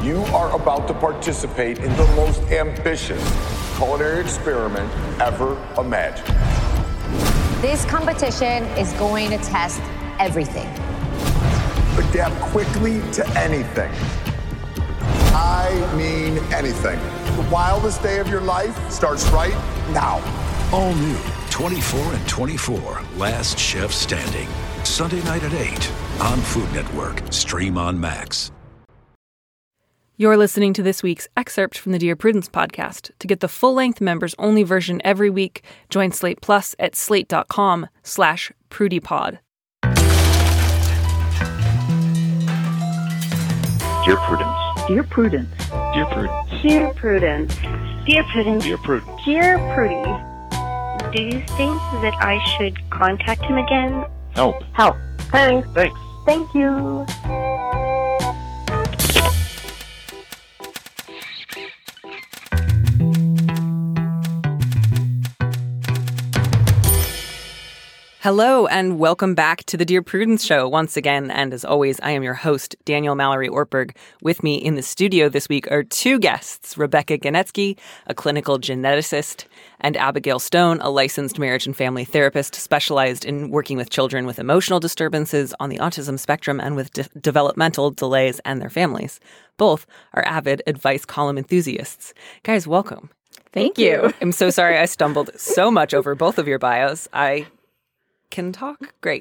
You are about to participate in the most ambitious culinary experiment ever imagined. This competition is going to test everything. Adapt quickly to anything. I mean anything. The wildest day of your life starts right now. All new 24 and 24, Last Chef Standing. Sunday night at 8 on Food Network. Stream on Max. You're listening to this week's excerpt from the Dear Prudence podcast. To get the full-length members-only version every week, join Slate Plus at slate.com/PrudyPod. Dear Prudence. Dear Prudence. Dear Prudence. Dear Prudence. Dear Prudence. Dear Prudence. Dear Prudy. Do you think that I should contact him again? Help. Help. Thanks. Thanks. Thank you. Hello, and welcome back to the Dear Prudence Show once again. And as always, I am your host, Daniel Mallory Ortberg. With me in the studio this week are two guests, Rebecca Genetsky, a clinical geneticist, and Abigail Stone, a licensed marriage and family therapist specialized in working with children with emotional disturbances on the autism spectrum and with developmental delays and their families. Both are avid advice column enthusiasts. Guys, welcome. Thank you. I'm so sorry I stumbled so much over both of your bios. I can talk great.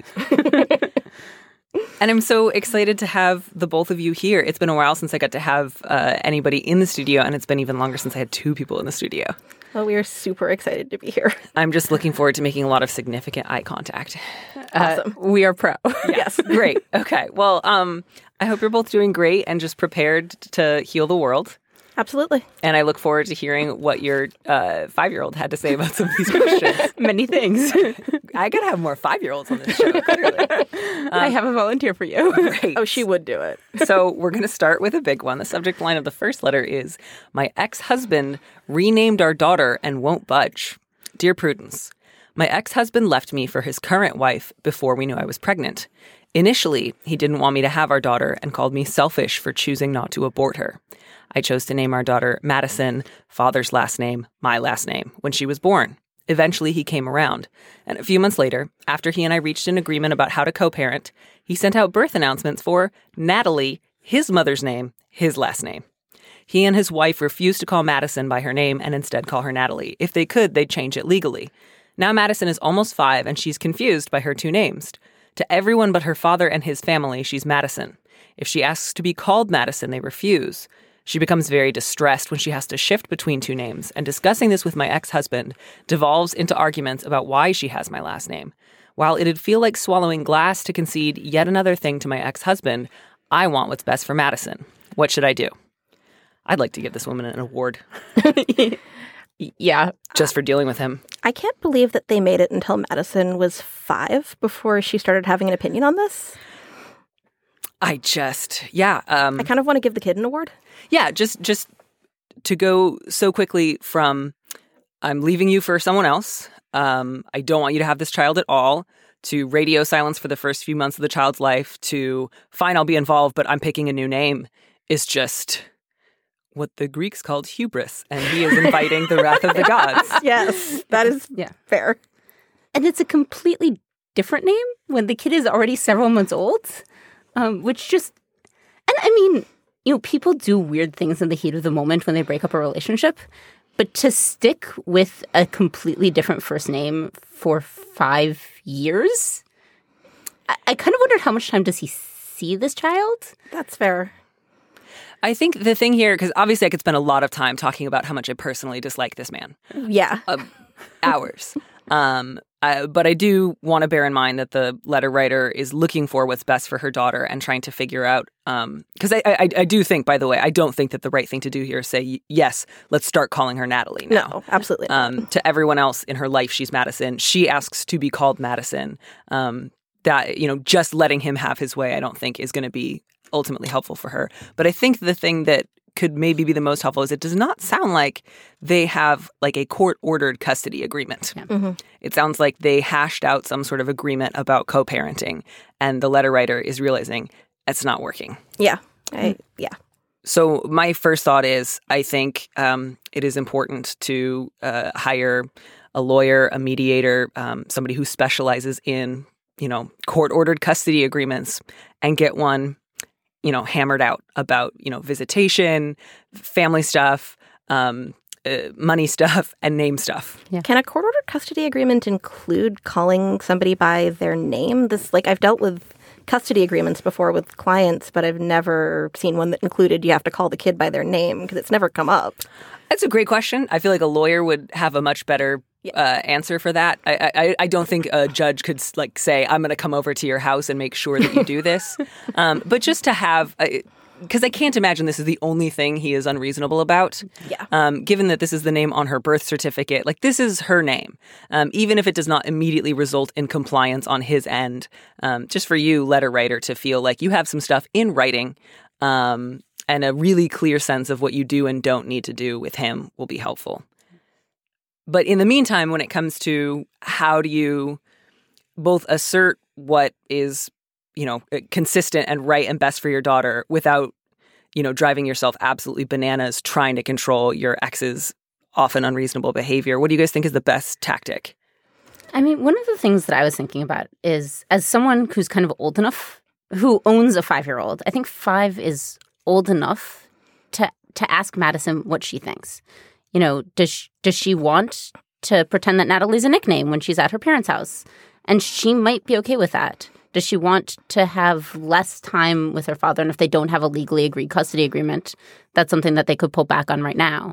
And I'm so excited to have the both of you here. It's been a while since I got to have anybody in the studio, and it's been even longer since I had two people in the studio. Well, we are super excited to be here. I'm just looking forward to making a lot of significant eye contact. Awesome. We are pro. Yes. Great. Okay. Well, I hope you're both doing great and just prepared to heal the world. Absolutely. And I look forward to hearing what your 5-year-old had to say about some of these questions. Many things. I gotta have more 5-year-olds on this show, clearly. I have a volunteer for you. Great. Oh, she would do it. So we're going to start with a big one. The subject line of the first letter is, "My ex-husband renamed our daughter and won't budge. Dear Prudence, my ex-husband left me for his current wife before we knew I was pregnant. Initially, he didn't want me to have our daughter and called me selfish for choosing not to abort her. I chose to name our daughter Madison, father's last name, my last name, when she was born. Eventually, he came around. And a few months later, after he and I reached an agreement about how to co-parent, he sent out birth announcements for Natalie, his mother's name, his last name. He and his wife refused to call Madison by her name and instead call her Natalie. If they could, they'd change it legally. Now Madison is almost 5 and she's confused by her two names. To everyone but her father and his family, she's Madison. If she asks to be called Madison, they refuse. She becomes very distressed when she has to shift between two names, and discussing this with my ex-husband devolves into arguments about why she has my last name. While it'd feel like swallowing glass to concede yet another thing to my ex-husband, I want what's best for Madison. What should I do?" I'd like to give this woman an award. Yeah. Just for dealing with him. I can't believe that they made it until Madison was 5 before she started having an opinion on this. I kind of want to give the kid an award. Yeah, just to go so quickly from I'm leaving you for someone else, I don't want you to have this child at all, to radio silence for the first few months of the child's life, to fine, I'll be involved, but I'm picking a new name, is just what the Greeks called hubris, and he is inviting the wrath of the gods. Yes, that is fair. And it's a completely different name when the kid is already several months old, which just, and I mean, you know, people do weird things in the heat of the moment when they break up a relationship, but to stick with a completely different first name for 5 years, I kind of wondered how much time does he see this child? That's fair. I think the thing here, because obviously I could spend a lot of time talking about how much I personally dislike this man. Yeah. Hours. But I do want to bear in mind that the letter writer is looking for what's best for her daughter and trying to figure out, because I do think, by the way, I don't think that the right thing to do here is say, yes, let's start calling her Natalie now. No, absolutely not. To everyone else in her life, she's Madison. She asks to be called Madison. That, you know, just letting him have his way, I don't think is going to be ultimately helpful for her. But I think the thing that could maybe be the most helpful is it does not sound like they have like a court-ordered custody agreement. Yeah. Mm-hmm. It sounds like they hashed out some sort of agreement about co-parenting, and the letter writer is realizing it's not working. Yeah. So my first thought is I think it is important to hire a lawyer, a mediator, somebody who specializes in, court-ordered custody agreements and get one, hammered out about, visitation, family stuff, money stuff, and name stuff. Yeah. Can a court-ordered custody agreement include calling somebody by their name? I've dealt with custody agreements before with clients, but I've never seen one that included you have to call the kid by their name because it's never come up. That's a great question. I feel like a lawyer would have a much better answer for that. I don't think a judge could say, I'm going to come over to your house and make sure that you do this. But just to have... because I can't imagine this is the only thing he is unreasonable about. Yeah. Given that this is the name on her birth certificate, this is her name. Even if it does not immediately result in compliance on his end, just for you, letter writer, to feel like you have some stuff in writing and a really clear sense of what you do and don't need to do with him will be helpful. But in the meantime, when it comes to how do you both assert what is consistent and right and best for your daughter without, driving yourself absolutely bananas trying to control your ex's often unreasonable behavior. What do you guys think is the best tactic? I mean, one of the things that I was thinking about is, as someone who's kind of old enough, who owns a 5-year-old, I think 5 is old enough to ask Madison what she thinks. Does she want to pretend that Natalie's a nickname when she's at her parents' house? And she might be okay with that. Does she want to have less time with her father? And if they don't have a legally agreed custody agreement, that's something that they could pull back on right now.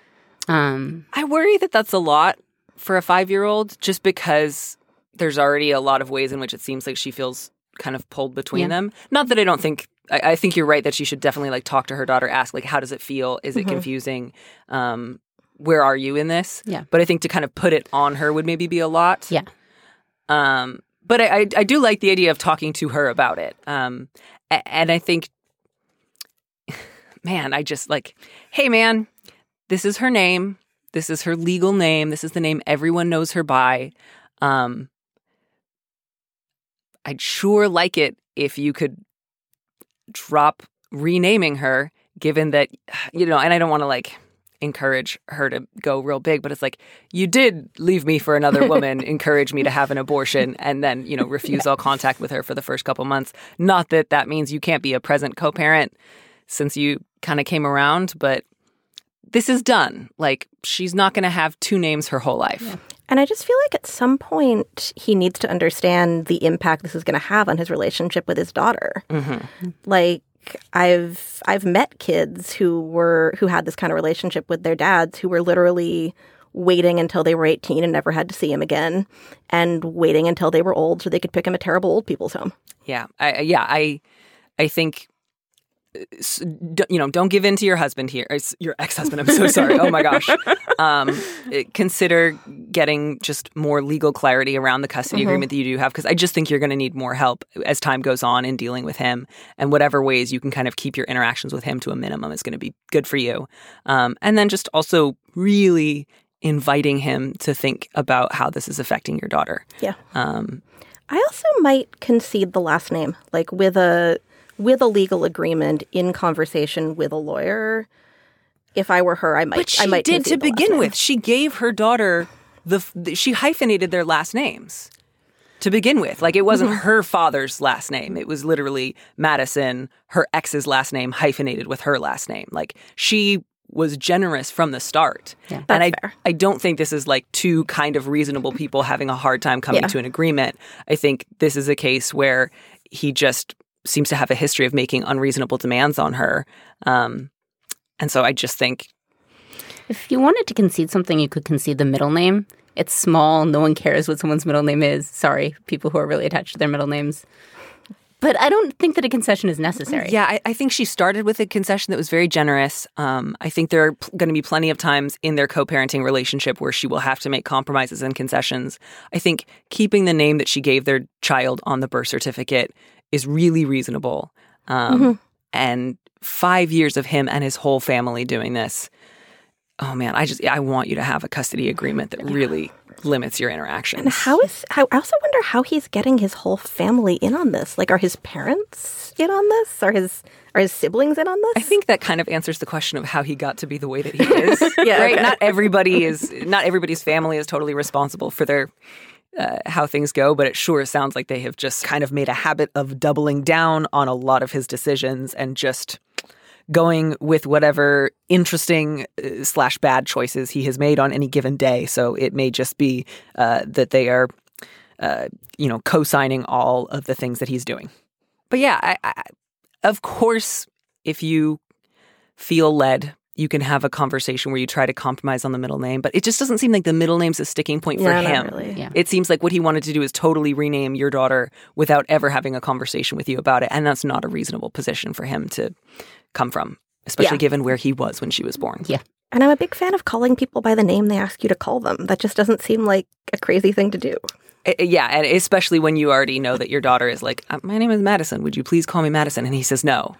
I worry that that's a lot for a 5-year-old just because there's already a lot of ways in which it seems like she feels kind of pulled between them. Not that I don't think – I think you're right that she should definitely talk to her daughter, ask how does it feel? Is it confusing? Where are you in this? Yeah. But I think to kind of put it on her would maybe be a lot. Yeah. But I do like the idea of talking to her about it. And I think, man, I just hey, man, this is her name. This is her legal name. This is the name everyone knows her by. I'd sure like it if you could drop renaming her, given that, and I don't want to encourage her to go real big, but it's you did leave me for another woman, encourage me to have an abortion, and then, refuse all contact with her for the first couple months. Not that that means you can't be a present co-parent since you kind of came around, but this is done. She's not going to have 2 names her whole life. Yeah. And I just feel like at some point he needs to understand the impact this is going to have on his relationship with his daughter. Mm-hmm. I've met kids who had this kind of relationship with their dads who were literally waiting until they were 18 and never had to see him again, and waiting until they were old so they could pick him a terrible old people's home. Yeah, I think. Don't give in to your husband here. Your ex-husband. I'm so sorry. Oh my gosh. Consider getting just more legal clarity around the custody agreement that you do have, because I just think you're going to need more help as time goes on in dealing with him, and whatever ways you can kind of keep your interactions with him to a minimum is going to be good for you. And then just also really inviting him to think about how this is affecting your daughter. Yeah. I also might concede the last name, with a legal agreement in conversation with a lawyer. If I were her, I might. But she did to begin with. She gave her daughter she hyphenated their last names to begin with. It wasn't her father's last name. It was literally Madison, her ex's last name, hyphenated with her last name. She was generous from the start. Yeah, and fair. I don't think this is 2 kind of reasonable people having a hard time coming to an agreement. I think this is a case where he just seems to have a history of making unreasonable demands on her. And so I just think... If you wanted to concede something, you could concede the middle name. It's small. No one cares what someone's middle name is. Sorry, people who are really attached to their middle names. But I don't think that a concession is necessary. Yeah, I think she started with a concession that was very generous. I think there are going to be plenty of times in their co-parenting relationship where she will have to make compromises and concessions. I think keeping the name that she gave their child on the birth certificate is really reasonable. And 5 years of him and his whole family doing this, oh man, I want you to have a custody agreement that really limits your interactions. And I also wonder how he's getting his whole family in on this. Like, are his parents in on this? Are his siblings in on this? I think that kind of answers the question of how he got to be the way that he is. Right? Okay. Not everybody's family is totally responsible for their how things go, but it sure sounds like they have just kind of made a habit of doubling down on a lot of his decisions and just going with whatever interesting / bad choices he has made on any given day. So it may just be that they are, co-signing all of the things that he's doing. But yeah, I, of course, if you feel led, you can have a conversation where you try to compromise on the middle name, but it just doesn't seem like the middle name's a sticking point for him. Not really. Yeah. It seems like what he wanted to do is totally rename your daughter without ever having a conversation with you about it, and that's not a reasonable position for him to come from, especially given where he was when she was born. Yeah. And I'm a big fan of calling people by the name they ask you to call them. That just doesn't seem like a crazy thing to do. Yeah, and especially when you already know that your daughter is like, my name is Madison. Would you please call me Madison? And he says no.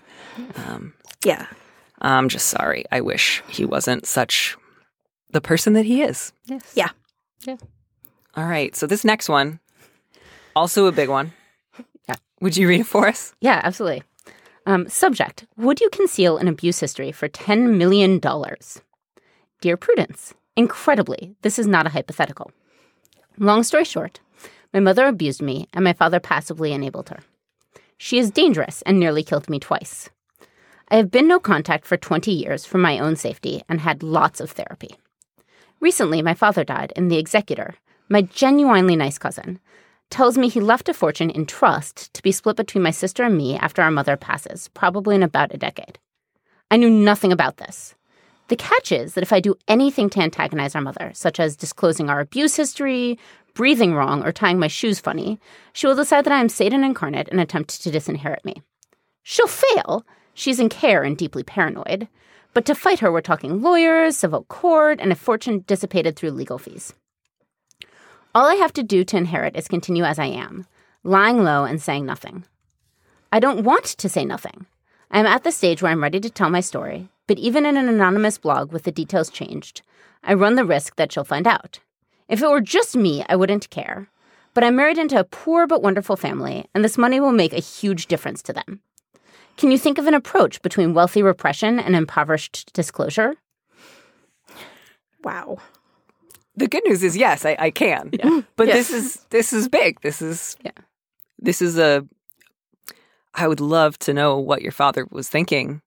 Yeah. I'm just sorry. I wish he wasn't such the person that he is. Yes. Yeah. Yeah. All right. So this next one, also a big one. Yeah. Would you read it for us? Yeah, absolutely. Subject: would you conceal an abuse history for $10 million? Dear Prudence, incredibly, this is not a hypothetical. Long story short, my mother abused me and my father passively enabled her. She is dangerous and nearly killed me twice. I have been no contact for 20 years for my own safety and had lots of therapy. Recently, my father died, and the executor, my genuinely nice cousin, tells me he left a fortune in trust to be split between my sister and me after our mother passes, probably in about a decade. I knew nothing about this. The catch is that if I do anything to antagonize our mother, such as disclosing our abuse history, breathing wrong, or tying my shoes funny, she will decide that I am Satan incarnate and attempt to disinherit me. She'll fail. She's in care and deeply paranoid. But to fight her, we're talking lawyers, civil court, and a fortune dissipated through legal fees. All I have to do to inherit is continue as I am, lying low and saying nothing. I don't want to say nothing. I am at the stage where I'm ready to tell my story, but even in an anonymous blog with the details changed, I run the risk that she'll find out. If it were just me, I wouldn't care. But I'm married into a poor but wonderful family, and this money will make a huge difference to them. Can you think of an approach between wealthy repression and impoverished disclosure? Wow. The good news is, yes, I can. Yeah. But this is big. This is I would love to know what your father was thinking.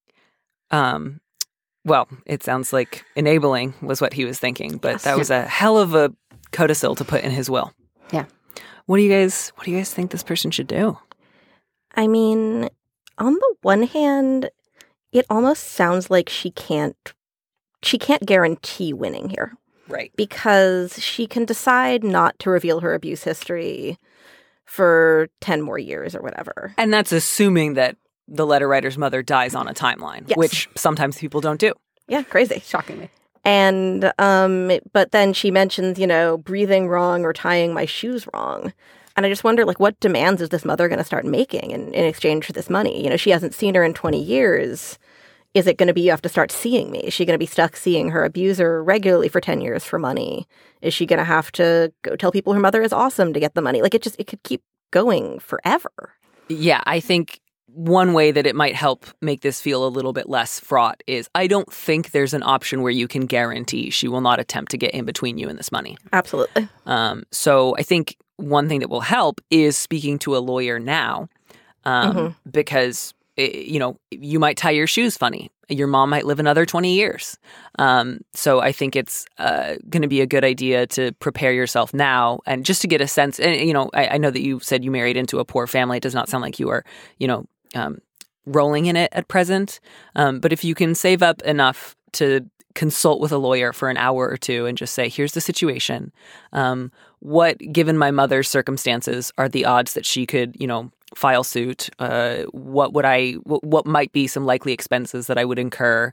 Well, it sounds like enabling was what he was thinking, but that was a hell of a codicil to put in his will. Yeah. What do you guys think this person should do? I mean, on the one hand, it almost sounds like she can't guarantee winning here. Right. Because she can decide not to reveal her abuse history for 10 more years or whatever. And that's assuming that the letter writer's mother dies on a timeline, which sometimes people don't do. Yeah, crazy. Shockingly. And, but then she mentions, breathing wrong or tying my shoes wrong. And I just wonder, what demands is this mother going to start making in exchange for this money? She hasn't seen her in 20 years. Is it going to be you have to start seeing me? Is she going to be stuck seeing her abuser regularly for 10 years for money? Is she going to have to go tell people her mother is awesome to get the money? It could keep going forever. Yeah, I think one way that it might help make this feel a little bit less fraught is I don't think there's an option where you can guarantee she will not attempt to get in between you and this money. Absolutely. So I think one thing that will help is speaking to a lawyer now because, you might tie your shoes funny. Your mom might live another 20 years. So I think it's going to be a good idea to prepare yourself now and just to get a sense. And, I know that you said you married into a poor family. It does not sound like you are, rolling in it at present. But if you can save up enough to consult with a lawyer for an hour or two and just say, here's the situation. What, given my mother's circumstances, are the odds that she could, file suit? What might be some likely expenses that I would incur?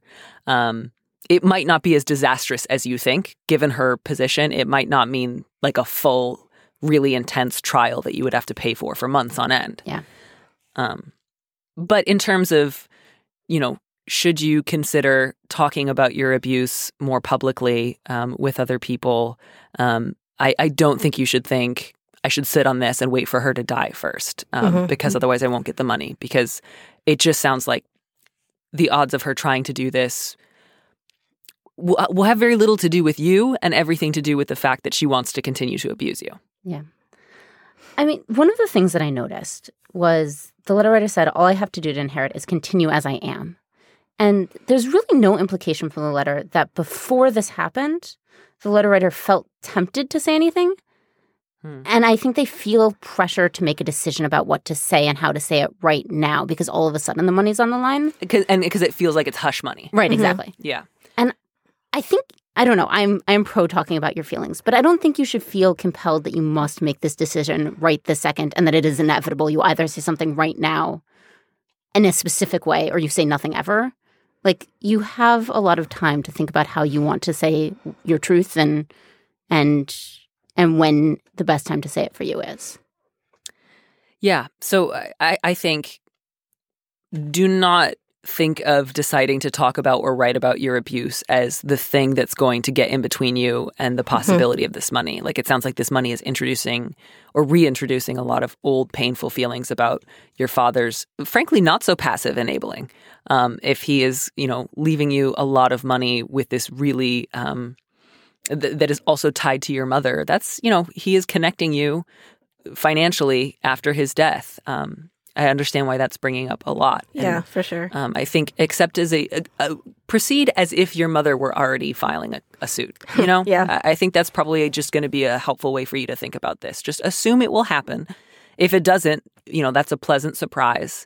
It might not be as disastrous as you think, given her position. It might not mean a full, really intense trial that you would have to pay for months on end. Yeah. But in terms of, should you consider talking about your abuse more publicly with other people? I don't think you should think, I should sit on this and wait for her to die first, because otherwise I won't get the money. Because it just sounds like the odds of her trying to do this will have very little to do with you and everything to do with the fact that she wants to continue to abuse you. Yeah. I mean, one of the things that I noticed was the letter writer said, all I have to do to inherit is continue as I am. And there's really no implication from the letter that before this happened, the letter writer felt tempted to say anything. And I think they feel pressure to make a decision about what to say and how to say it right now because all of a sudden the money's on the line. Because it feels like it's hush money. Right, exactly. Yeah. And I think, I don't know, I'm pro talking about your feelings, but I don't think you should feel compelled that you must make this decision right this second and that it is inevitable. You either say something right now in a specific way or you say nothing ever. Like, you have a lot of time to think about how you want to say your truth and when the best time to say it for you is. Yeah. So I think do not think of deciding to talk about or write about your abuse as the thing that's going to get in between you and the possibility of this money. Like, it sounds like this money is introducing or reintroducing a lot of old, painful feelings about your father's, frankly, not so passive enabling. If he is, leaving you a lot of money with this really that is also tied to your mother, that's, he is connecting you financially after his death. I understand why that's bringing up a lot. Yeah, for sure. I think accept as proceed as if your mother were already filing a suit. Yeah. I think that's probably just going to be a helpful way for you to think about this. Just assume it will happen. If it doesn't, that's a pleasant surprise.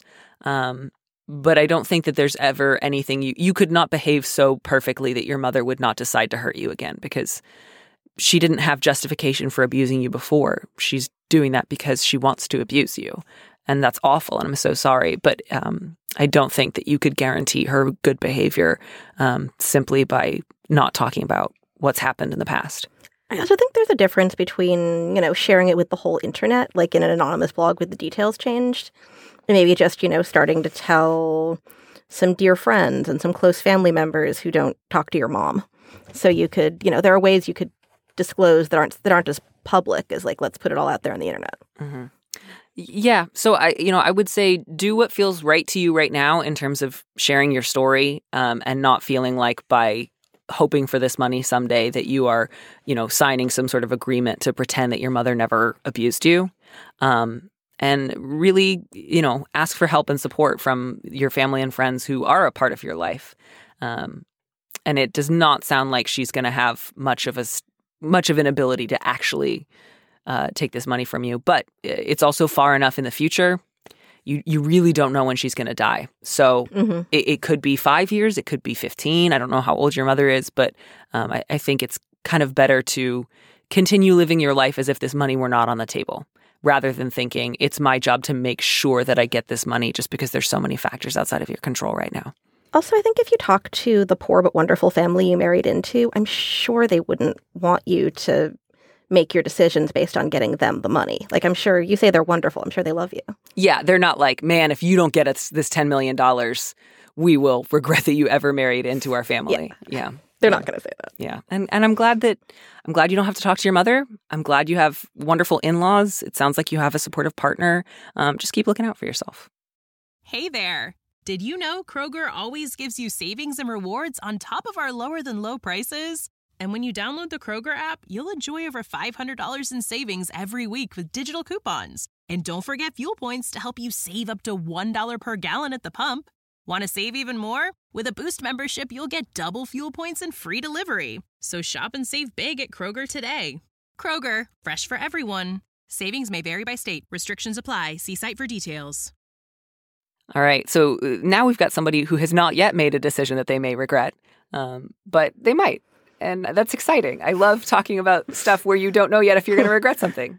But I don't think that there's ever anything you could not behave so perfectly that your mother would not decide to hurt you again, because she didn't have justification for abusing you before. She's doing that because she wants to abuse you. And that's awful, and I'm so sorry. But I don't think that you could guarantee her good behavior simply by not talking about what's happened in the past. I also think there's a difference between, sharing it with the whole internet, like in an anonymous blog with the details changed, and maybe just, starting to tell some dear friends and some close family members who don't talk to your mom. So you could, there are ways you could disclose that aren't as public as, like, let's put it all out there on the internet. Mm-hmm. Yeah. So I would say do what feels right to you right now in terms of sharing your story, and not feeling like by hoping for this money someday that you are, signing some sort of agreement to pretend that your mother never abused you. And really, ask for help and support from your family and friends who are a part of your life. And it does not sound like she's going to have much of an ability to actually take this money from you. But it's also far enough in the future. You really don't know when she's going to die. So it could be 5 years. It could be 15. I don't know how old your mother is, but I think it's kind of better to continue living your life as if this money were not on the table, rather than thinking it's my job to make sure that I get this money just because there's so many factors outside of your control right now. Also, I think if you talk to the poor but wonderful family you married into, I'm sure they wouldn't want you to make your decisions based on getting them the money. Like, I'm sure you say they're wonderful. I'm sure they love you. Yeah, they're not like, man, if you don't get us this $10 million, we will regret that you ever married into our family. Yeah. They're not going to say that. Yeah. And I'm glad you don't have to talk to your mother. I'm glad you have wonderful in-laws. It sounds like you have a supportive partner. Just keep looking out for yourself. Hey there. Did you know Kroger always gives you savings and rewards on top of our lower than low prices? And when you download the Kroger app, you'll enjoy over $500 in savings every week with digital coupons. And don't forget fuel points to help you save up to $1 per gallon at the pump. Want to save even more? With a Boost membership, you'll get double fuel points and free delivery. So shop and save big at Kroger today. Kroger, fresh for everyone. Savings may vary by state. Restrictions apply. See site for details. All right. So now we've got somebody who has not yet made a decision that they may regret, but they might. And that's exciting. I love talking about stuff where you don't know yet if you're going to regret something.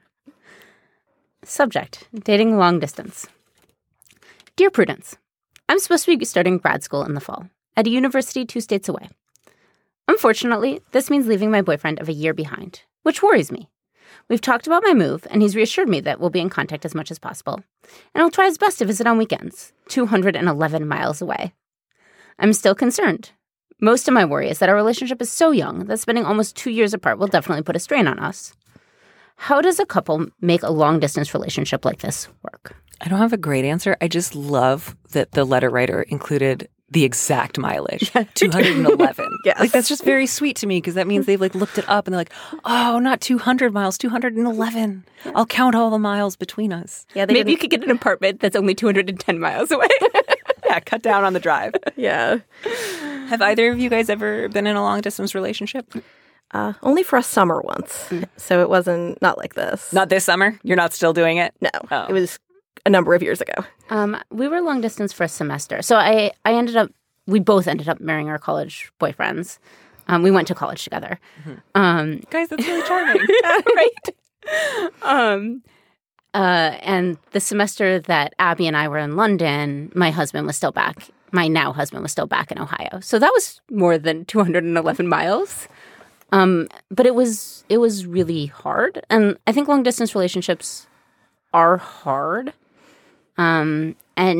Subject: dating long distance. Dear Prudence, I'm supposed to be starting grad school in the fall at a university 2 states away. Unfortunately, this means leaving my boyfriend of a year behind, which worries me. We've talked about my move, and he's reassured me that we'll be in contact as much as possible. And I'll try his best to visit on weekends, 211 miles away. I'm still concerned. Most of my worry is that our relationship is so young that spending almost 2 years apart will definitely put a strain on us. How does a couple make a long-distance relationship like this work? I don't have a great answer. I just love that the letter writer included the exact mileage, 211. Yes. Like, that's just very sweet to me because that means they've, like, looked it up and they're like, oh, not 200 miles, 211. I'll count all the miles between us. Yeah, Maybe you could get an apartment that's only 210 miles away. Yeah, cut down on the drive. Yeah. Have either of you guys ever been in a long-distance relationship? Only for a summer once. So it wasn't not like this. Not this summer? You're not still doing it? No. Oh. It was a number of years ago. We were long distance for a semester. So we both ended up marrying our college boyfriends. We went to college together. Guys, that's really charming. Right. And the semester that Abby and I were in London, my husband was still back. My now husband was still back in Ohio. So that was more than 211 miles. But it was really hard. And I think long distance relationships are hard. And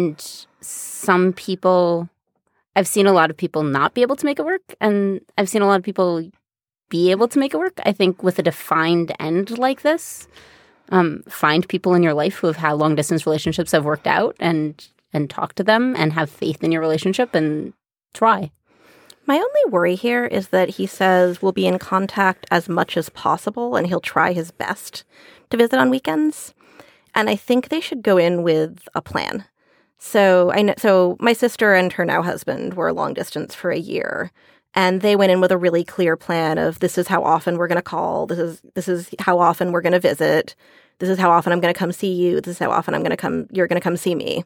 some people, I've seen a lot of people not be able to make it work. And I've seen a lot of people be able to make it work. I think with a defined end like this, find people in your life who have had long distance relationships have worked out and talk to them and have faith in your relationship and try. My only worry here is that he says we'll be in contact as much as possible and he'll try his best to visit on weekends. And I think they should go in with a plan. So my sister and her now husband were long distance for a year, and they went in with a really clear plan of this is how often we're going to call, this is how often we're going to visit, this is how often I'm going to come see you, this is how often you're going to come see me.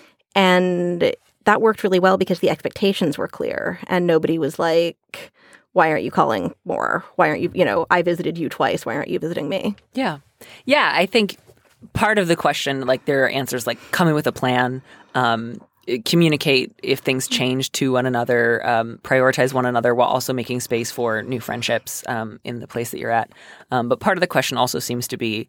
And that worked really well because the expectations were clear and nobody was like, why aren't you calling more? Why aren't you, I visited you twice. Why aren't you visiting me? Yeah. Yeah, I think part of the question, like, there are answers like come in with a plan, communicate if things change to one another, prioritize one another while also making space for new friendships in the place that you're at. But part of the question also seems to be,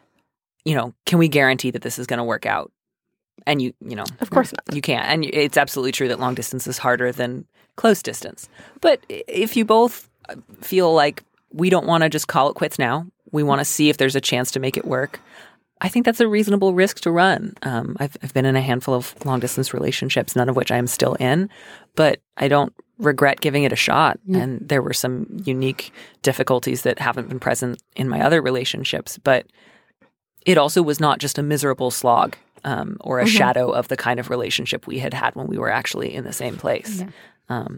can we guarantee that this is going to work out? And of course not. You can't. And it's absolutely true that long distance is harder than close distance. But if you both feel like we don't want to just call it quits now, we want to see if there's a chance to make it work, I think that's a reasonable risk to run. I've been in a handful of long distance relationships, none of which I am still in, but I don't regret giving it a shot. Yeah. And there were some unique difficulties that haven't been present in my other relationships, but it also was not just a miserable slog. Or a shadow of the kind of relationship we had when we were actually in the same place. Yeah.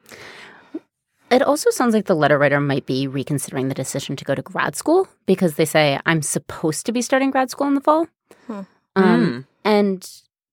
It also sounds like the letter writer might be reconsidering the decision to go to grad school because they say, I'm supposed to be starting grad school in the fall. And,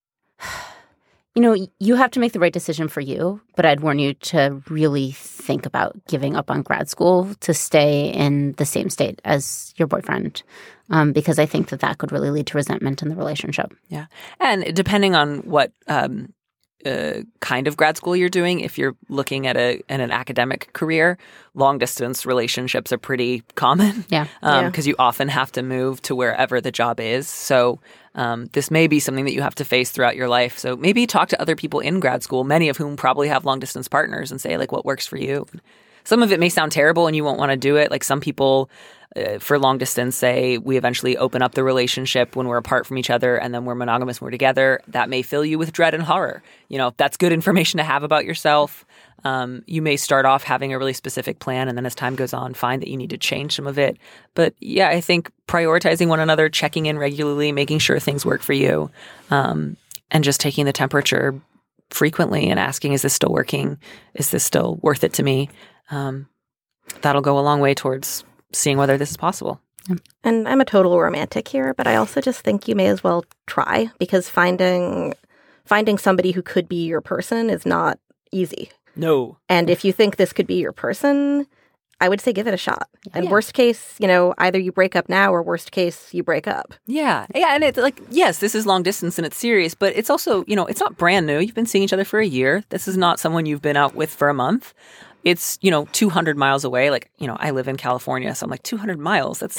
you have to make the right decision for you, but I'd warn you to really think about giving up on grad school to stay in the same state as your boyfriend. Because I think that could really lead to resentment in the relationship. Yeah. And depending on what kind of grad school you're doing, if you're looking at an academic career, long-distance relationships are pretty common. Yeah. Because you often have to move to wherever the job is. So this may be something that you have to face throughout your life. So maybe talk to other people in grad school, many of whom probably have long-distance partners, and say, like, what works for you? Some of it may sound terrible and you won't want to do it. Like, some people for long distance say we eventually open up the relationship when we're apart from each other and then we're monogamous when we're together. That may fill you with dread and horror. That's good information to have about yourself. You may start off having a really specific plan, and then as time goes on, find that you need to change some of it. But yeah, I think prioritizing one another, checking in regularly, making sure things work for you, and just taking the temperature frequently and asking, is this still working? Is this still worth it to me? That'll go a long way towards seeing whether this is possible. And I'm a total romantic here, but I also just think you may as well try, because finding somebody who could be your person is not easy. No. And if you think this could be your person, I would say give it a shot. And worst case, either you break up now, or worst case, you break up. Yeah. Yeah. And it's like, yes, this is long distance and it's serious, but it's also, it's not brand new. You've been seeing each other for a year. This is not someone you've been out with for a month. it's, 200 miles away. Like, I live in California, so I'm like, 200 miles. That's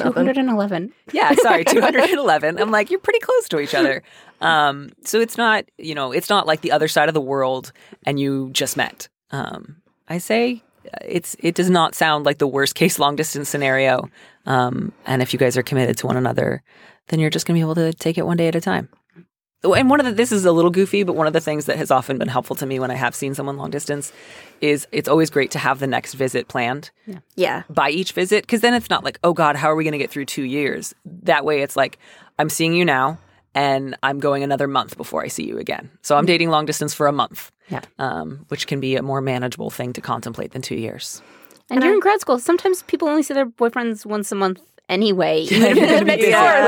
211. Yeah, sorry, 211. I'm like, you're pretty close to each other. So it's not, it's not like the other side of the world and you just met. I say it does not sound like the worst case long distance scenario. And if you guys are committed to one another, then you're just going to be able to take it one day at a time. And this is a little goofy, but one of the things that has often been helpful to me when I have seen someone long distance is it's always great to have the next visit planned. Yeah. By each visit, because then it's not like, oh God, how are we going to get through 2 years? That way it's like, I'm seeing you now and I'm going another month before I see you again. So I'm dating long distance for a month, which can be a more manageable thing to contemplate than 2 years. And you're in grad school. Sometimes people only see their boyfriends once a month anyway, even if they live next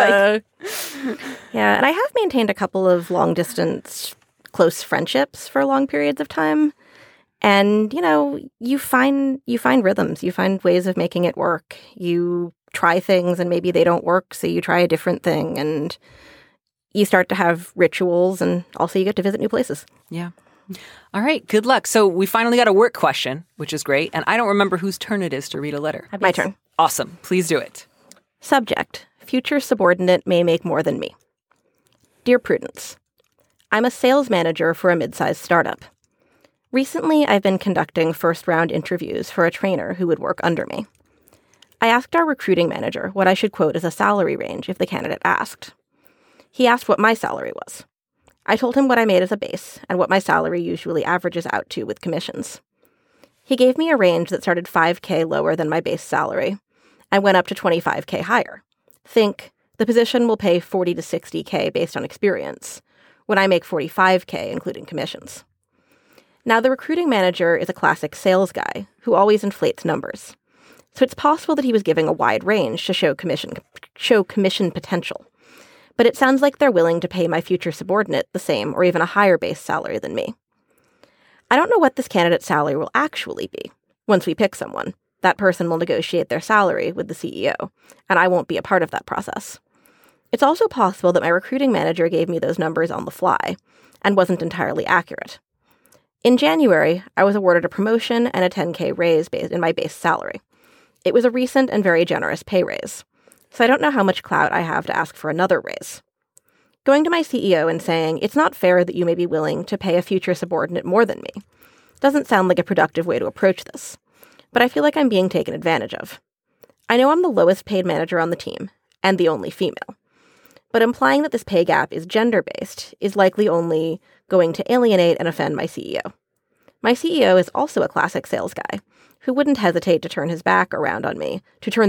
door. Yeah, and I have maintained a couple of long-distance close friendships for long periods of time. And, you find rhythms. You find ways of making it work. You try things and maybe they don't work, so you try a different thing. And you start to have rituals, and also you get to visit new places. Yeah. All right, good luck. So we finally got a work question, which is great. And I don't remember whose turn it is to read a letter. My turn. Awesome. Please do it. Subject: future subordinate may make more than me. Dear Prudence, I'm a sales manager for a mid-sized startup. Recently, I've been conducting first-round interviews for a trainer who would work under me. I asked our recruiting manager what I should quote as a salary range if the candidate asked. He asked what my salary was. I told him what I made as a base and what my salary usually averages out to with commissions. He gave me a range that started $5,000 lower than my base salary and went up to $25,000 higher. Think, the position will pay $40,000 to $60,000 based on experience, when I make $45,000 including commissions. Now, the recruiting manager is a classic sales guy who always inflates numbers. So it's possible that he was giving a wide range to show commission potential. But it sounds like they're willing to pay my future subordinate the same or even a higher base salary than me. I don't know what this candidate's salary will actually be. Once we pick someone, that person will negotiate their salary with the CEO, and I won't be a part of that process. It's also possible that my recruiting manager gave me those numbers on the fly and wasn't entirely accurate. In January, I was awarded a promotion and a $10,000 raise in my base salary. It was a recent and very generous pay raise, so I don't know how much clout I have to ask for another raise. Going to my CEO and saying, it's not fair that you may be willing to pay a future subordinate more than me, doesn't sound like a productive way to approach this, but I feel like I'm being taken advantage of. I know I'm the lowest paid manager on the team, and the only female, but implying that this pay gap is gender-based is likely only going to alienate and offend my CEO. My CEO is also a classic sales guy who wouldn't hesitate to turn this back around on me,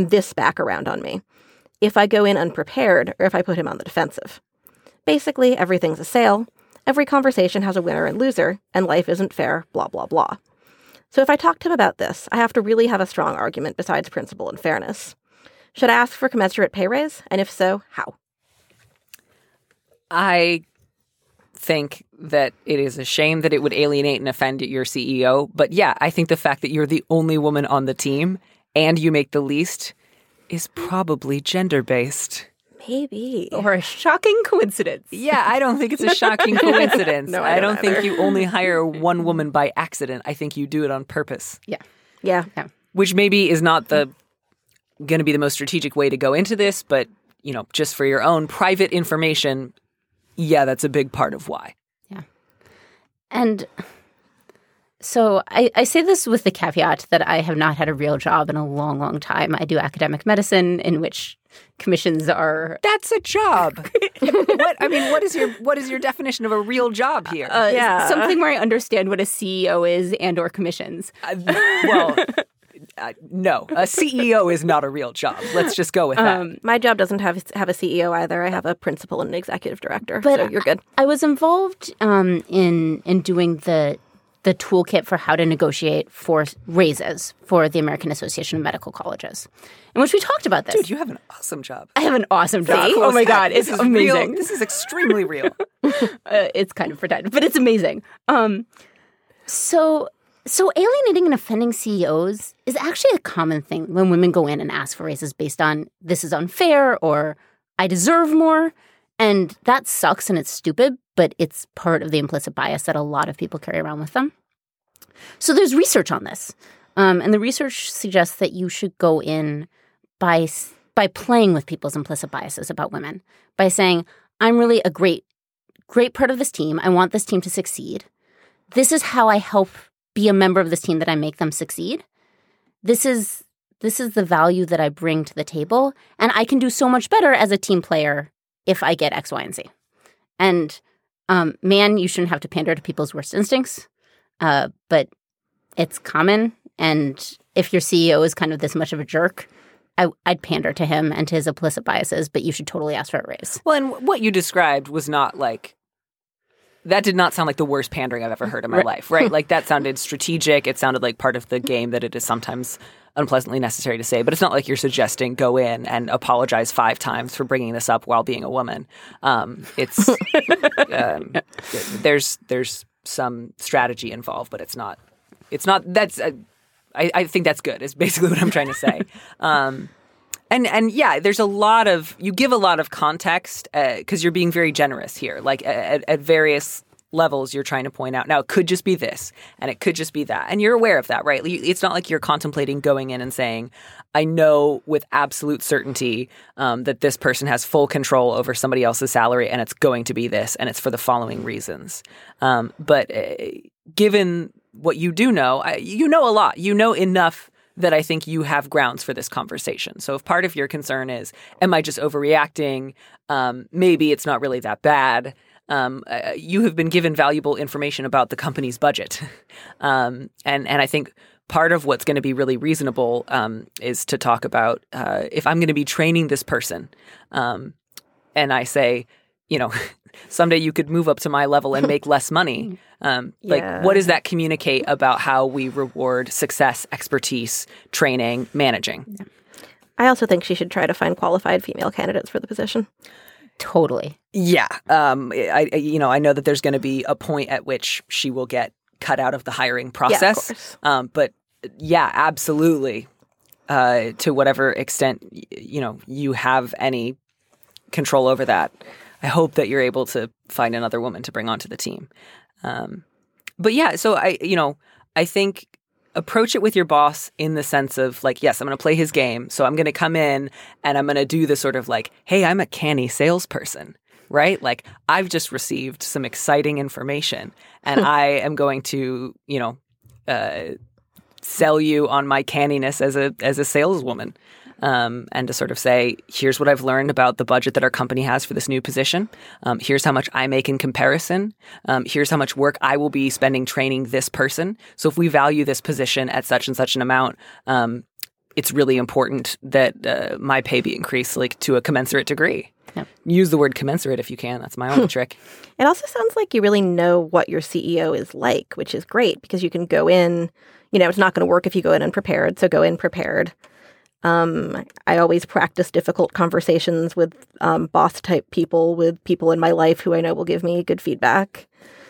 if I go in unprepared or if I put him on the defensive. Basically, everything's a sale, every conversation has a winner and loser, and life isn't fair, blah, blah, blah. So if I talk to him about this, I have to really have a strong argument besides principle and fairness. Should I ask for commensurate pay raise? And if so, how? I think that it is a shame that it would alienate and offend your CEO. But yeah, I think the fact that you're the only woman on the team and you make the least is probably gender-based. Maybe. Or a shocking coincidence. Yeah, I don't think it's a shocking coincidence. No, I don't either. think you only hire one woman by accident. I think you do it on purpose. Yeah. Which maybe is not going to be the most strategic way to go into this, but, just for your own private information, yeah, that's a big part of why. Yeah. And so I say this with the caveat that I have not had a real job in a long, long time. I do academic medicine, in which commissions are... That's a job. What is your definition of a real job here? Something where I understand what a CEO is and or commissions. No, a CEO is not a real job. Let's just go with that. My job doesn't have a CEO either. I have a principal and an executive director, but so you're good. I was involved in doing the toolkit for how to negotiate for raises for the American Association of Medical Colleges, in which we talked about this. Dude, you have an awesome job. I have an awesome job. Cool Oh my God, this it's is amazing. Real. This is extremely real. It's kind of pretend, but it's amazing. So alienating and offending CEOs is actually a common thing when women go in and ask for raises based on this is unfair or I deserve more. And that sucks and it's stupid, but it's part of the implicit bias that a lot of people carry around with them. So there's research on this. And the research suggests that you should go in by playing with people's implicit biases about women, by saying, I'm really a great part of this team. I want this team to succeed. This is how I help be a member of this team, that I make them succeed. This is the value that I bring to the table, and I can do so much better as a team player if I get X, Y, and Z. And man, you shouldn't have to pander to people's worst instincts, but it's common. And if your CEO is kind of this much of a jerk, I'd pander to him and to his implicit biases, but you should totally ask for a raise. Well, and what you described was not like, that did not sound like the worst pandering I've ever heard in my life, right? Like that sounded strategic. It sounded like part of the game that it is sometimes unpleasantly necessary to say, but it's not like you're suggesting go in and apologize 5 times for bringing this up while being a woman. It's there's some strategy involved, but it's not. That's. I think that's good. Is basically what I'm trying to say. And yeah, there's you give a lot of context because you're being very generous here. Like at various levels, you're trying to point out, now it could just be this and it could just be that. And you're aware of that, right? It's not like you're contemplating going in and saying, I know with absolute certainty that this person has full control over somebody else's salary and it's going to be this and it's for the following reasons. But given what you do know, you know a lot. You know enough that I think you have grounds for this conversation. So if part of your concern is, am I just overreacting? Maybe it's not really that bad. You have been given valuable information about the company's budget. And I think part of what's going to be really reasonable is to talk about if I'm going to be training this person and I say, someday you could move up to my level and make less money. What does that communicate about how we reward success, expertise, training, managing? Yeah. I also think she should try to find qualified female candidates for the position. Totally. Yeah. I know that there's going to be a point at which she will get cut out of the hiring process. Yeah, of course. But yeah, absolutely. To whatever extent, you have any control over that. I hope that you're able to find another woman to bring onto the team. But yeah, so I think approach it with your boss in the sense of like, yes, I'm going to play his game. So I'm going to come in and I'm going to do the sort of like, hey, I'm a canny salesperson, right? Like I've just received some exciting information and I am going to, sell you on my canniness as a saleswoman. And to sort of say, here's what I've learned about the budget that our company has for this new position. Here's how much I make in comparison. Here's how much work I will be spending training this person. So if we value this position at such and such an amount, it's really important that my pay be increased to a commensurate degree. Yep. Use the word commensurate if you can. That's my only trick. It also sounds like you really know what your CEO is like, which is great because you can go in, it's not going to work if you go in unprepared. So go in prepared. I always practice difficult conversations with boss-type people, with people in my life who I know will give me good feedback.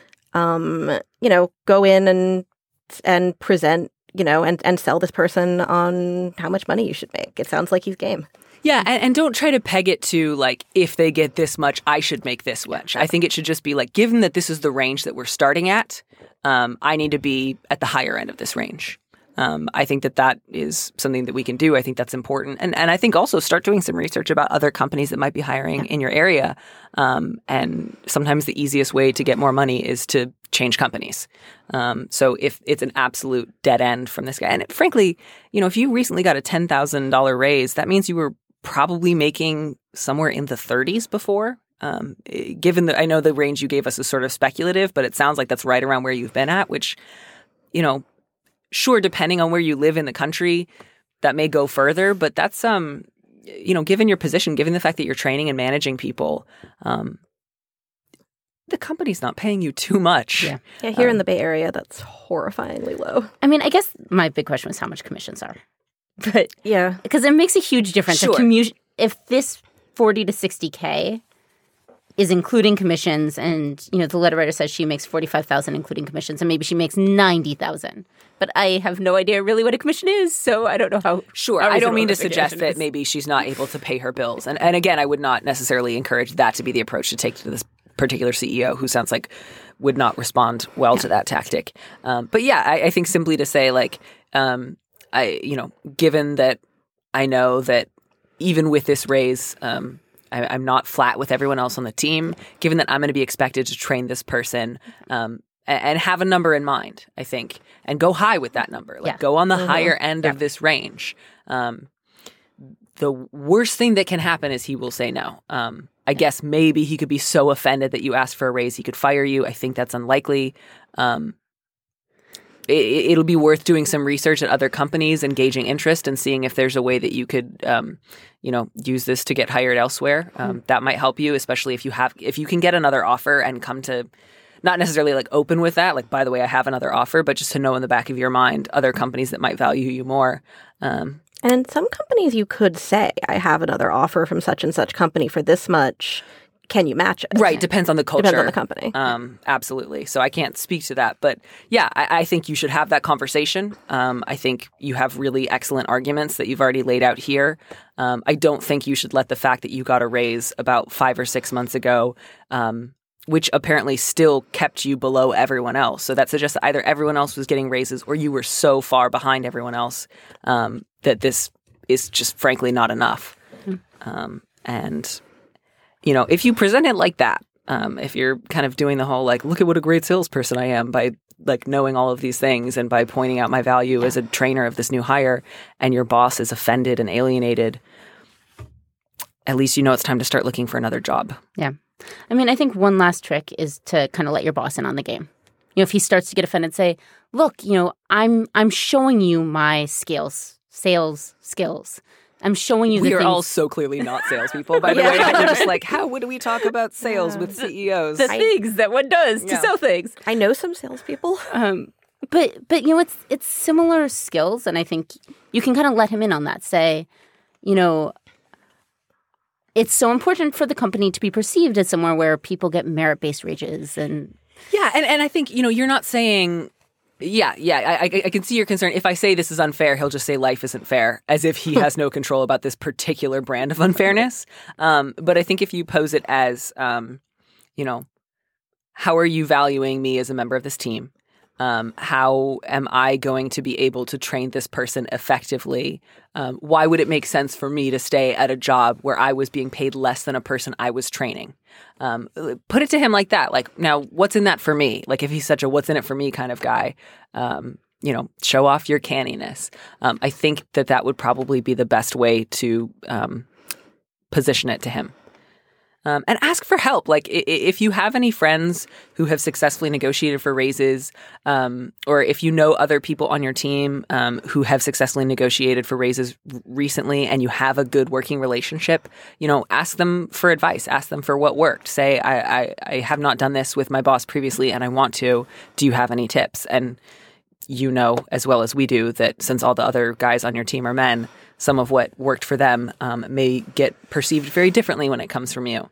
Go in and present, and sell this person on how much money you should make. It sounds like he's game. Yeah, and don't try to peg it to, if they get this much, I should make this much. I think it should just be given that this is the range that we're starting at, I need to be at the higher end of this range. I think that is something that we can do. I think that's important. And I think also start doing some research about other companies that might be hiring in your area. And sometimes the easiest way to get more money is to change companies. So if it's an absolute dead end from this guy, and frankly, if you recently got a $10,000 raise, that means you were probably making somewhere in the 30s before. Given that I know the range you gave us is sort of speculative, but it sounds like that's right around where you've been at, which, sure, depending on where you live in the country, that may go further, but that's, given your position, given the fact that you're training and managing people, the company's not paying you too much. Yeah, here in the Bay Area, that's horrifyingly low. I mean, I guess my big question was how much commissions are. But yeah, because it makes a huge difference. Sure. If this 40 to 60K is including commissions, and the letter writer says she makes $45,000 including commissions, and maybe she makes $90,000. But I have no idea really what a commission is, so I don't know how. Sure, I don't mean to suggest that maybe she's not able to pay her bills, and again, I would not necessarily encourage that to be the approach to take to this particular CEO who sounds like would not respond well to that tactic. But yeah, I think simply to say like, given that I know that even with this raise, I'm not flat with everyone else on the team, given that I'm going to be expected to train this person, and have a number in mind, I think, and go high with that number, like go on the higher end of this range. The worst thing that can happen is he will say no. I guess maybe he could be so offended that you asked for a raise, he could fire you. I think that's unlikely. It'll be worth doing some research at other companies and gauging interest and seeing if there's a way that you could, use this to get hired elsewhere. That might help you, especially if you can get another offer and come to not necessarily like open with that, like, by the way, I have another offer, but just to know in the back of your mind other companies that might value you more. And in some companies you could say, I have another offer from such and such company for this much. Can you match it? Right. Depends on the culture. Depends on the company. Absolutely. So I can't speak to that. But yeah, I think you should have that conversation. I think you have really excellent arguments that you've already laid out here. I don't think you should let the fact that you got a raise about 5 or 6 months ago, which apparently still kept you below everyone else. So that suggests that either everyone else was getting raises or you were so far behind everyone else that this is just frankly not enough. And if you present it like that, if you're kind of doing the whole, like, look at what a great salesperson I am by, like, knowing all of these things and by pointing out my value as a trainer of this new hire, and your boss is offended and alienated, at least it's time to start looking for another job. Yeah. I mean, I think one last trick is to kind of let your boss in on the game. If he starts to get offended, say, look, I'm showing you my sales skills. I'm showing you the things. We are all so clearly not salespeople, by the way. We're just like, how do we talk about sales with CEOs? The things that one does to sell things. I know some salespeople. But it's similar skills, and I think you can kind of let him in on that. Say, it's so important for the company to be perceived as somewhere where people get merit-based wages and and I think you're not saying. I can see your concern. If I say this is unfair, he'll just say life isn't fair, as if he has no control about this particular brand of unfairness. But I think if you pose it as, how are you valuing me as a member of this team? How am I going to be able to train this person effectively? Why would it make sense for me to stay at a job where I was being paid less than a person I was training? Put it to him like that. Like, now, what's in that for me? Like, if he's such a what's in it for me kind of guy, show off your canniness. I think that would probably be the best way to position it to him. And ask for help. Like, if you have any friends who have successfully negotiated for raises, or if you know other people on your team who have successfully negotiated for raises recently and you have a good working relationship, ask them for advice. Ask them for what worked. Say, I have not done this with my boss previously and I want to. Do you have any tips? And as well as we do, that since all the other guys on your team are men, some of what worked for them may get perceived very differently when it comes from you,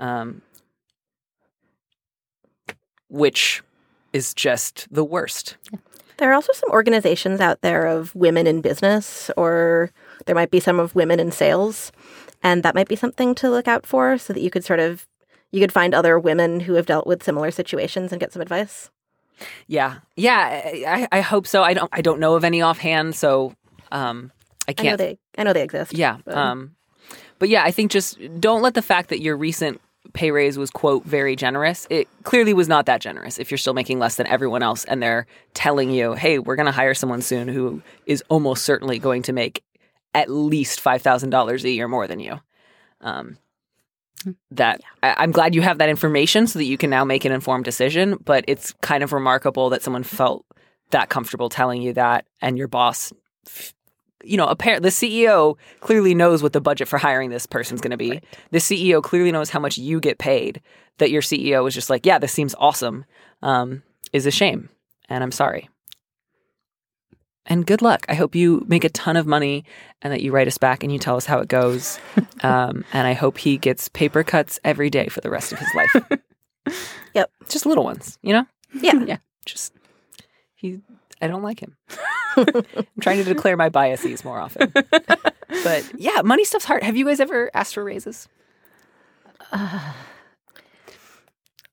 which is just the worst. There are also some organizations out there of women in business, or there might be some of women in sales, and that might be something to look out for so that you could find other women who have dealt with similar situations and get some advice. Yeah. I hope so. I don't know of any offhand, so I can't. I know they exist. Yeah. But yeah, I think just don't let the fact that your recent pay raise was, quote, very generous. It clearly was not that generous if you're still making less than everyone else and they're telling you, hey, we're going to hire someone soon who is almost certainly going to make at least $5,000 a year more than you. I'm glad you have that information so that you can now make an informed decision, but it's kind of remarkable that someone felt that comfortable telling you that, and your boss, apparently the CEO clearly knows what the budget for hiring this person's going to be. Right. The CEO clearly knows how much you get paid. That your CEO was just like, yeah, this seems awesome, is a shame, and I'm sorry. And good luck. I hope you make a ton of money and that you write us back and you tell us how it goes. And I hope he gets paper cuts every day for the rest of his life. Yep. Just little ones, Yeah. Yeah. I don't like him. I'm trying to declare my biases more often. But yeah, money stuff's hard. Have you guys ever asked for raises?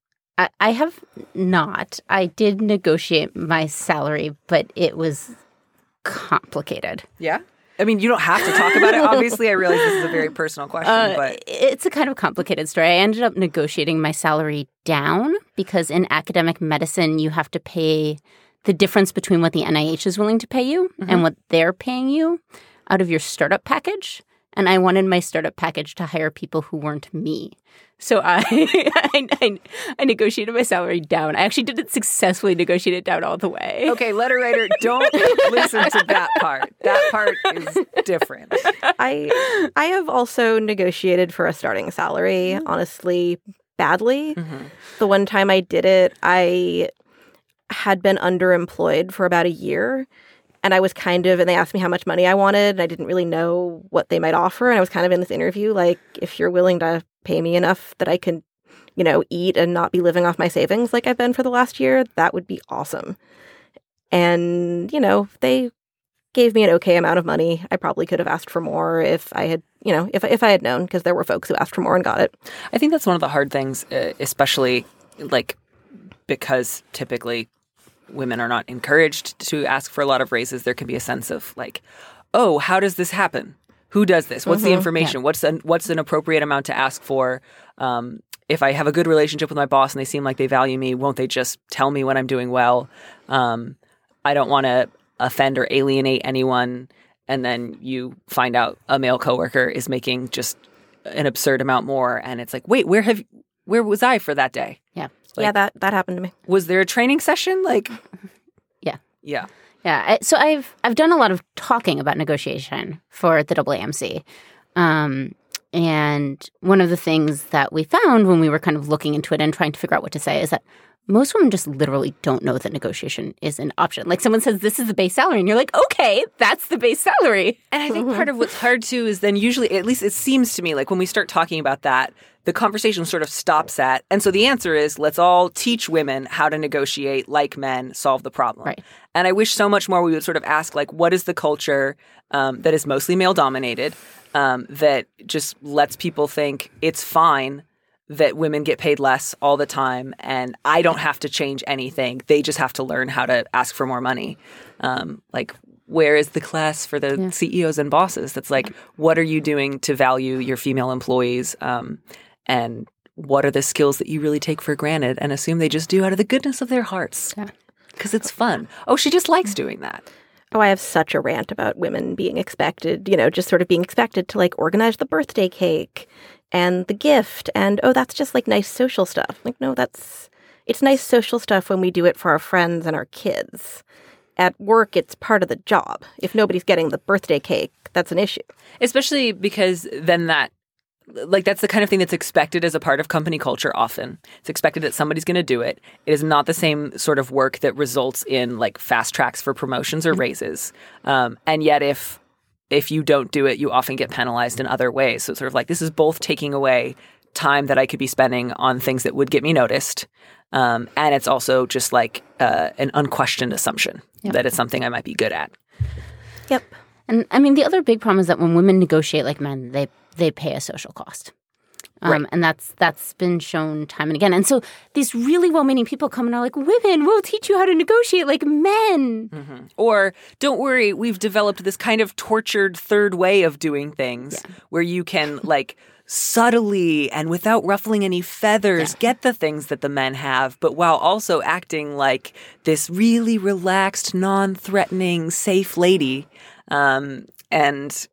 I have not. I did negotiate my salary, but it was complicated. Yeah? I mean, you don't have to talk about it. Obviously, I realize this is a very personal question, but it's a kind of complicated story. I ended up negotiating my salary down because in academic medicine, you have to pay the difference between what the NIH is willing to pay you and what they're paying you out of your startup package. And I wanted my startup package to hire people who weren't me. So I negotiated my salary down. I actually didn't successfully negotiate it down all the way. Okay, letter writer, don't listen to that part. That part is different. I have also negotiated for a starting salary, honestly, badly. The one time I did it, I had been underemployed for about a year. And I was and they asked me how much money I wanted, and I didn't really know what they might offer. And I was kind of in this interview, like, if you're willing to pay me enough that I can, eat and not be living off my savings like I've been for the last year, that would be awesome. And, they gave me an okay amount of money. I probably could have asked for more if I had, if I had known, because there were folks who asked for more and got it. I think that's one of the hard things, especially, because typically women are not encouraged to ask for a lot of raises. There can be a sense of oh, how does this happen? Who does this? What's the information? Yeah. What's an appropriate amount to ask for? If I have a good relationship with my boss and they seem like they value me, won't they just tell me when I'm doing well? I don't want to offend or alienate anyone. And then you find out a male coworker is making just an absurd amount more. And it's like, wait, where was I for that day? Yeah. That happened to me. Was there a training session? Yeah. Yeah. Yeah. So I've done a lot of talking about negotiation for the AAMC. And one of the things that we found when we were kind of looking into it and trying to figure out what to say is that most women just literally don't know that negotiation is an option. Like someone says, this is the base salary. And you're like, okay, that's the base salary. And I think part of what's hard too is then usually, at least it seems to me like when we start talking about that, the conversation sort of stops at, and so the answer is, let's all teach women how to negotiate like men, solve the problem. Right. And I wish so much more we would sort of ask, what is the culture that is mostly male-dominated that just lets people think it's fine that women get paid less all the time and I don't have to change anything. They just have to learn how to ask for more money. Where is the class for the CEOs and bosses? That's what are you doing to value your female employees? And what are the skills that you really take for granted and assume they just do out of the goodness of their hearts? Because it's fun. Oh, she just likes doing that. Oh, I have such a rant about women being expected, just sort of being expected to organize the birthday cake and the gift. And, oh, that's just nice social stuff. No, it's nice social stuff when we do it for our friends and our kids. At work, it's part of the job. If nobody's getting the birthday cake, that's an issue. Especially because then that's the kind of thing that's expected as a part of company culture often. It's expected that somebody's going to do it. It is not the same sort of work that results in fast tracks for promotions or raises. And yet if you don't do it, you often get penalized in other ways. So it's sort of this is both taking away time that I could be spending on things that would get me noticed. And it's also just an unquestioned assumption that it's something I might be good at. Yep. And I mean, the other big problem is that when women negotiate like men, they pay a social cost. Right. And that's been shown time and again. And so these really well-meaning people come and are like, women, we'll teach you how to negotiate like men. Mm-hmm. Or, don't worry, we've developed this kind of tortured third way of doing things where you can subtly and without ruffling any feathers get the things that the men have, but while also acting like this really relaxed, non-threatening, safe lady. And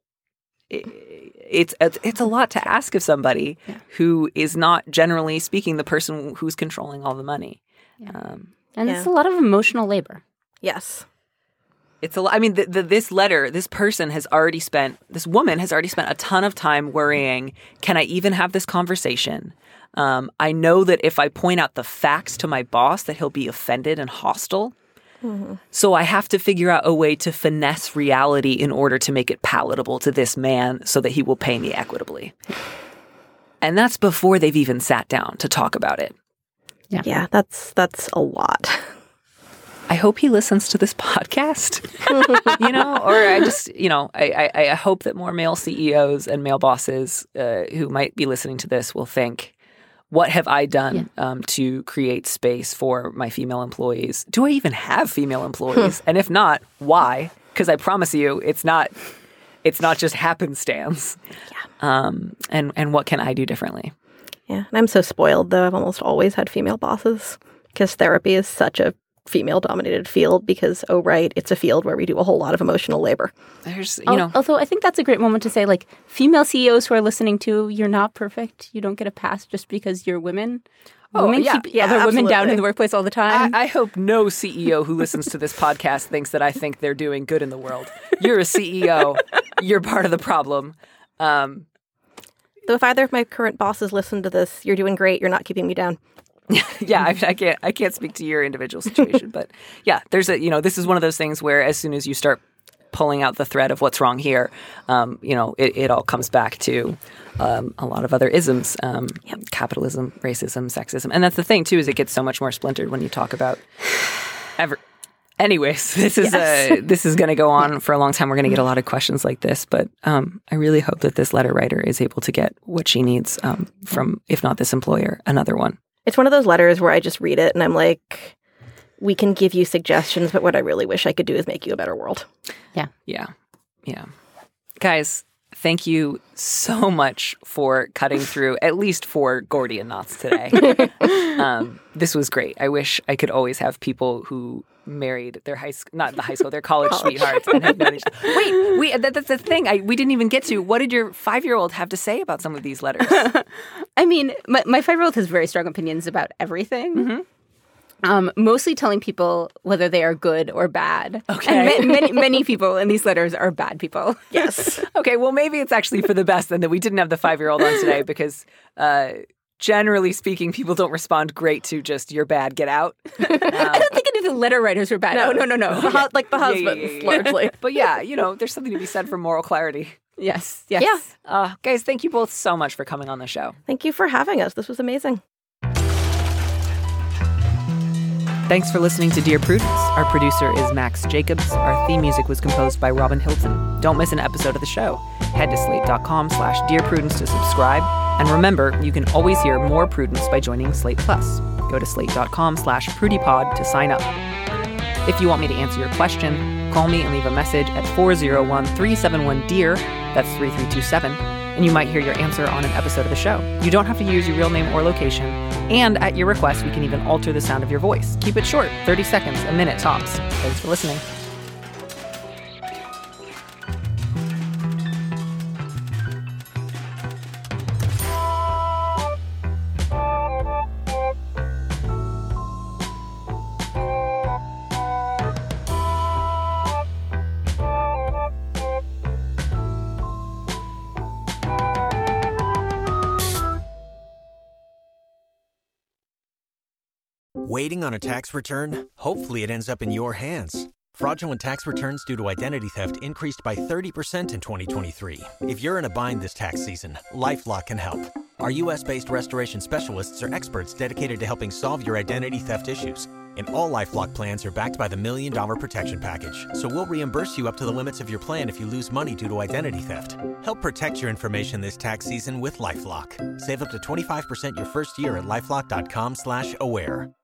it's a lot to ask of somebody who is not, generally speaking, the person who's controlling all the money. Yeah. It's a lot of emotional labor. Yes. It's a lot. I mean, this woman has already spent a ton of time worrying, can I even have this conversation? I know that if I point out the facts to my boss that he'll be offended and hostile. Mm-hmm. So I have to figure out a way to finesse reality in order to make it palatable to this man so that he will pay me equitably. And that's before they've even sat down to talk about it. Yeah, that's a lot. I hope he listens to this podcast, or I just, I hope that more male CEOs and male bosses who might be listening to this will think, what have I done to create space for my female employees? Do I even have female employees? And if not, why? Because I promise you, it's not just happenstance. Yeah. And what can I do differently? Yeah. And I'm so spoiled, though. I've almost always had female bosses because therapy is such a female-dominated field because, oh, right, it's a field where we do a whole lot of emotional labor. There's, Although I think that's a great moment to say, like, female CEOs who are listening to, you're not perfect. You don't get a pass just because you're women. Women keep other women down in the workplace all the time. I hope no CEO who listens to this podcast thinks that I think they're doing good in the world. You're a CEO. You're part of the problem. Though if either of my current bosses listen to this, you're doing great. You're not keeping me down. Yeah, I can't speak to your individual situation, but yeah, there's this is one of those things where as soon as you start pulling out the thread of what's wrong here, it all comes back to a lot of other isms, capitalism, racism, sexism, and that's the thing too is it gets so much more splintered when you talk about Anyways, this is going to go on for a long time. We're going to get a lot of questions like this, but I really hope that this letter writer is able to get what she needs from, if not this employer, another one. It's one of those letters where I just read it and I'm like, we can give you suggestions, but what I really wish I could do is make you a better world. Yeah. Guys, thank you so much for cutting through at least 4 Gordian knots today. This was great. I wish I could always have people who married their their college sweethearts and have known each other. Wait, that's the thing. We didn't even get to. What did your 5-year-old have to say about some of these letters? I mean, my 5-year-old has very strong opinions about everything. Mm-hmm. Mostly telling people whether they are good or bad. Okay. And many people in these letters are bad people. Yes. Okay, well, maybe it's actually for the best then that we didn't have the 5-year-old on today because generally speaking, people don't respond great to just, you're bad, get out. I don't think any of the letter writers were bad. No. Like the husbands, largely. But yeah, there's something to be said for moral clarity. Yes. Yeah. Guys, thank you both so much for coming on the show. Thank you for having us. This was amazing. Thanks for listening to Dear Prudence. Our producer is Max Jacobs. Our theme music was composed by Robin Hilton. Don't miss an episode of the show. Head to slate.com/Dear Prudence to subscribe. And remember, you can always hear more Prudence by joining Slate Plus. Go to slate.com/PrudyPod to sign up. If you want me to answer your question, call me and leave a message at 401-371-DEAR. That's 3327. And you might hear your answer on an episode of the show. You don't have to use your real name or location. And at your request, we can even alter the sound of your voice. Keep it short, 30 seconds, a minute tops. Thanks for listening. Waiting on a tax return? Hopefully it ends up in your hands. Fraudulent tax returns due to identity theft increased by 30% in 2023. If you're in a bind this tax season, LifeLock can help. Our U.S.-based restoration specialists are experts dedicated to helping solve your identity theft issues. And all LifeLock plans are backed by the $1 Million Protection Package. So we'll reimburse you up to the limits of your plan if you lose money due to identity theft. Help protect your information this tax season with LifeLock. Save up to 25% your first year at LifeLock.com/aware.